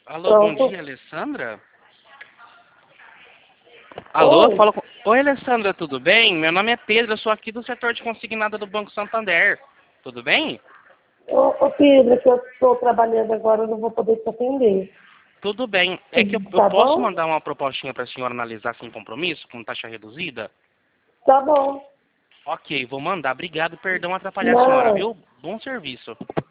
Alô, bom Pronto. dia, Alessandra? Alô, Oi. fala com... Oi, Alessandra, tudo bem? Meu nome é Pedro, eu sou aqui do setor de consignada do Banco Santander. Tudo bem? Ô, Pedro, que eu estou trabalhando agora, eu não vou poder te atender. Tudo bem. É que eu Tá posso bom? mandar uma propostinha para a senhora analisar sem compromisso, com taxa reduzida? Tá bom. Ok, vou mandar. Obrigado, perdão atrapalhar a senhora, Não. viu? Bom serviço.